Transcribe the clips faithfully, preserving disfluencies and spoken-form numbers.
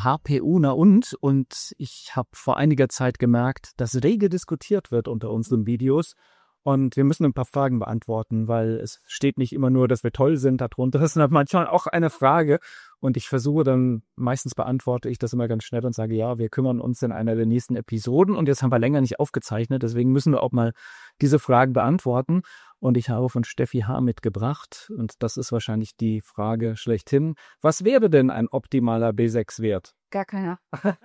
H P U na und und ich habe vor einiger Zeit gemerkt, dass rege diskutiert wird unter unseren Videos und wir müssen ein paar Fragen beantworten, weil es steht nicht immer nur, dass wir toll sind darunter, das ist manchmal auch eine Frage und ich versuche dann, meistens beantworte ich das immer ganz schnell und sage, ja, wir kümmern uns in einer der nächsten Episoden und jetzt haben wir länger nicht aufgezeichnet, deswegen müssen wir auch mal diese Fragen beantworten und ich habe von Steffi H. mitgebracht und das ist wahrscheinlich die Frage schlechthin. Was wäre denn ein optimaler B sechs Wert? Gar keiner.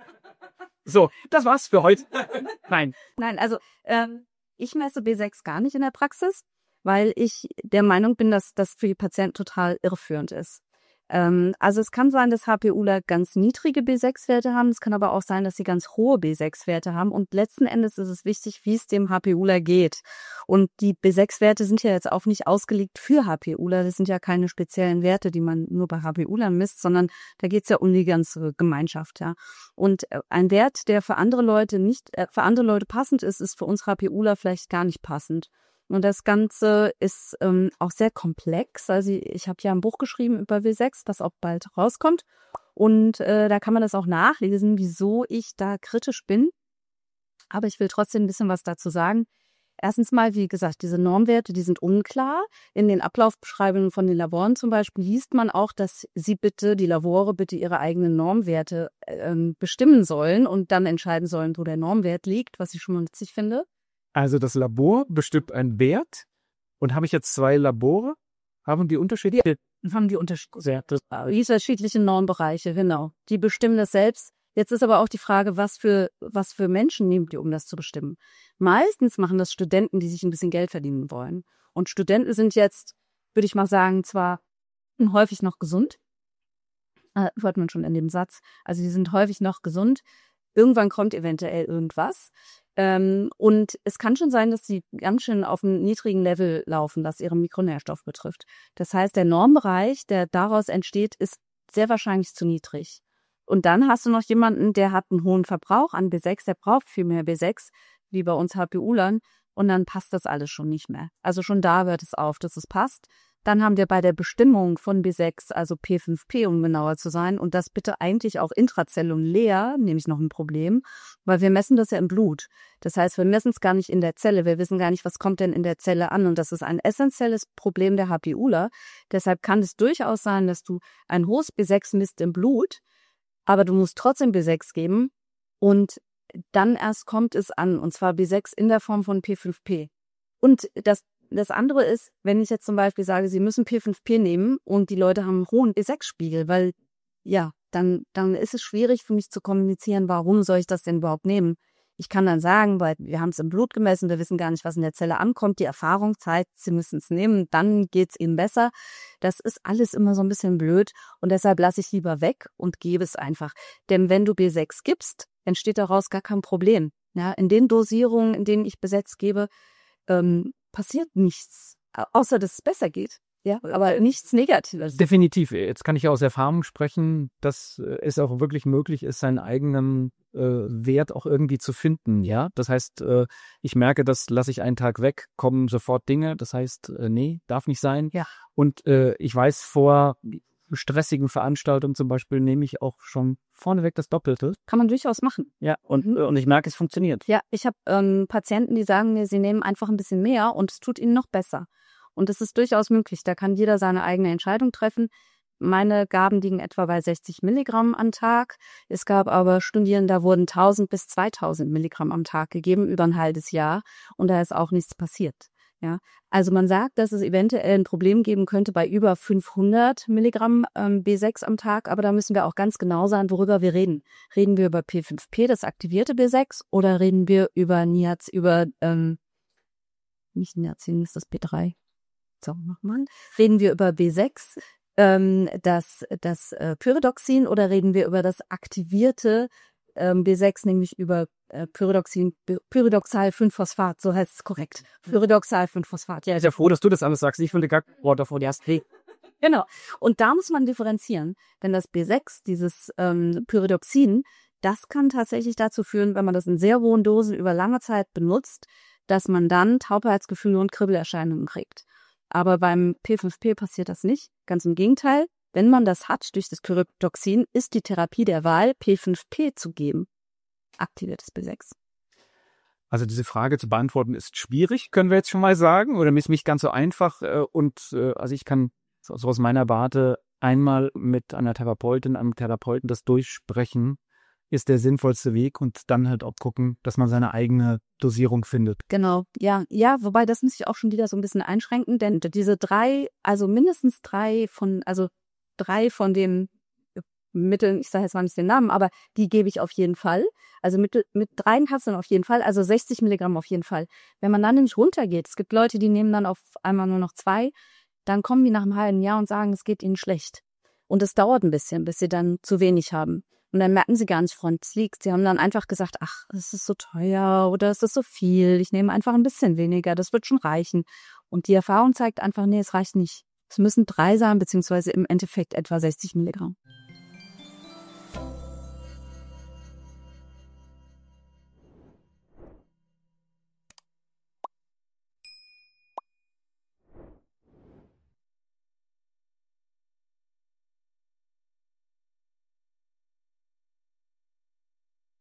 So, das war's für heute. Nein. Nein, also ähm, ich messe B sechs gar nicht in der Praxis, weil ich der Meinung bin, dass das für die Patienten total irreführend ist. Ähm, also es kann sein, dass HPUler ganz niedrige B sechs Werte haben, es kann aber auch sein, dass sie ganz hohe B sechs Werte haben und letzten Endes ist es wichtig, wie es dem HPUler geht. Und die B sechs Werte sind ja jetzt auch nicht ausgelegt für HPUler, das sind ja keine speziellen Werte, die man nur bei HPUlern misst, sondern da geht es ja um die ganze Gemeinschaft. Ja. Und ein Wert, der für andere Leute nicht, äh, für andere Leute passend ist, ist für uns HPUler vielleicht gar nicht passend. Und das Ganze ist ähm, auch sehr komplex. Also ich habe ja ein Buch geschrieben über B sechs, das auch bald rauskommt. Und äh, da kann man das auch nachlesen, wieso ich da kritisch bin. Aber ich will trotzdem ein bisschen was dazu sagen. Erstens mal, wie gesagt, diese Normwerte, die sind unklar. In den Ablaufbeschreibungen von den Laboren zum Beispiel liest man auch, dass sie bitte, die Labore bitte ihre eigenen Normwerte ähm, bestimmen sollen und dann entscheiden sollen, wo der Normwert liegt, was ich schon mal witzig finde. Also das Labor bestimmt einen Wert und habe ich jetzt zwei Labore? Haben die unterschiedliche? Ja, haben die unterschiedliche, unterschiedliche Normbereiche, genau. Die bestimmen das selbst. Jetzt ist aber auch die Frage, was für, was für Menschen nehmt ihr, um das zu bestimmen? Meistens machen das Studenten, die sich ein bisschen Geld verdienen wollen. Und Studenten sind jetzt, würde ich mal sagen, zwar häufig noch gesund, äh, hört man schon in dem Satz, also die sind häufig noch gesund. Irgendwann kommt eventuell irgendwas. Ähm, und es kann schon sein, dass sie ganz schön auf einem niedrigen Level laufen, was ihren Mikronährstoff betrifft. Das heißt, der Normbereich, der daraus entsteht, ist sehr wahrscheinlich zu niedrig. Und dann hast du noch jemanden, der hat einen hohen Verbrauch an B sechs, der braucht viel mehr B sechs, wie bei uns HPUlern, und dann passt das alles schon nicht mehr. Also schon da hört es auf, dass es passt. Dann haben wir bei der Bestimmung von B sechs, also P fünf P, um genauer zu sein, und das bitte eigentlich auch intrazellulär, nämlich noch ein Problem, weil wir messen das ja im Blut. Das heißt, wir messen es gar nicht in der Zelle, wir wissen gar nicht, was kommt denn in der Zelle an, und das ist ein essentielles Problem der HPUler. Deshalb kann es durchaus sein, dass du ein hohes B sechs misst im Blut, aber du musst trotzdem B sechs geben und dann erst kommt es an, und zwar B sechs in der Form von P fünf P. Und das Das andere ist, wenn ich jetzt zum Beispiel sage, Sie müssen P fünf P nehmen und die Leute haben einen hohen B sechs Spiegel, weil, ja, dann, dann ist es schwierig für mich zu kommunizieren, warum soll ich das denn überhaupt nehmen? Ich kann dann sagen, weil wir haben es im Blut gemessen, wir wissen gar nicht, was in der Zelle ankommt, die Erfahrung zeigt, Sie müssen es nehmen, dann geht's Ihnen besser. Das ist alles immer so ein bisschen blöd und deshalb lasse ich lieber weg und gebe es einfach. Denn wenn du B sechs gibst, entsteht daraus gar kein Problem. Ja, in den Dosierungen, in denen ich B sechs gebe, ähm, passiert nichts, außer dass es besser geht. Ja, aber nichts Negatives. Definitiv. Jetzt kann ich aus Erfahrung sprechen, dass es auch wirklich möglich ist, seinen eigenen äh, Wert auch irgendwie zu finden. Ja, das heißt, äh, ich merke, das lasse ich einen Tag weg, kommen sofort Dinge. Das heißt, äh, nee, darf nicht sein. Ja. Und äh, ich weiß, vor stressigen Veranstaltungen zum Beispiel nehme ich auch schon vorneweg das Doppelte. Kann man durchaus machen. Ja, und, mhm. und ich merke, es funktioniert. Ja, ich habe ähm, Patienten, die sagen mir, sie nehmen einfach ein bisschen mehr und es tut ihnen noch besser. Und das ist durchaus möglich. Da kann jeder seine eigene Entscheidung treffen. Meine Gaben liegen etwa bei sechzig Milligramm am Tag. Es gab aber Studien, da wurden tausend bis zweitausend Milligramm am Tag gegeben über ein halbes Jahr und da ist auch nichts passiert. Ja, also man sagt, dass es eventuell ein Problem geben könnte bei über fünfhundert Milligramm ähm, B sechs am Tag, aber da müssen wir auch ganz genau sein, worüber wir reden. Reden wir über P fünf P, das aktivierte B sechs, oder reden wir über Niaz, über, ähm, nicht Niacin, ist das P drei. So, nochmal. Reden wir über B sechs, ähm, das, das äh, Pyridoxin, oder reden wir über das aktivierte ähm, B sechs, nämlich über äh, Pyridoxin, Pyridoxal fünf Phosphat, so heißt es korrekt. Pyridoxal fünf Phosphat. Ja, ich bin ja froh, dass du das alles sagst. Ich will gar kein Wort davor, die hast hey. Genau. Und da muss man differenzieren, denn das B sechs, dieses ähm, Pyridoxin, das kann tatsächlich dazu führen, wenn man das in sehr hohen Dosen über lange Zeit benutzt, dass man dann Taubheitsgefühle und Kribbelerscheinungen kriegt. Aber beim P fünf P passiert das nicht. Ganz im Gegenteil. Wenn man das hat durch das Pyridoxin, ist die Therapie der Wahl, P fünf P zu geben. Aktiviertes B sechs. Also diese Frage zu beantworten ist schwierig, können wir jetzt schon mal sagen, oder ist nicht ganz so einfach. Und also ich kann so aus meiner Warte einmal mit einer Therapeutin, einem Therapeuten das durchsprechen, ist der sinnvollste Weg und dann halt auch gucken, dass man seine eigene Dosierung findet. Genau, ja, ja, wobei das muss ich auch schon wieder so ein bisschen einschränken, denn diese drei, also mindestens drei von, also drei von den Mitteln, ich sage jetzt mal nicht den Namen, aber die gebe ich auf jeden Fall. Also mit, mit dreien Kapseln auf jeden Fall, also sechzig Milligramm auf jeden Fall. Wenn man dann nämlich runtergeht, es gibt Leute, die nehmen dann auf einmal nur noch zwei, dann kommen die nach einem halben Jahr und sagen, es geht ihnen schlecht. Und es dauert ein bisschen, bis sie dann zu wenig haben. Und dann merken sie gar nicht, woran es liegt. Sie haben dann einfach gesagt, ach, es ist so teuer oder es ist so viel. Ich nehme einfach ein bisschen weniger, das wird schon reichen. Und die Erfahrung zeigt einfach, nee, es reicht nicht. Es müssen drei sein, beziehungsweise im Endeffekt etwa sechzig Milligramm.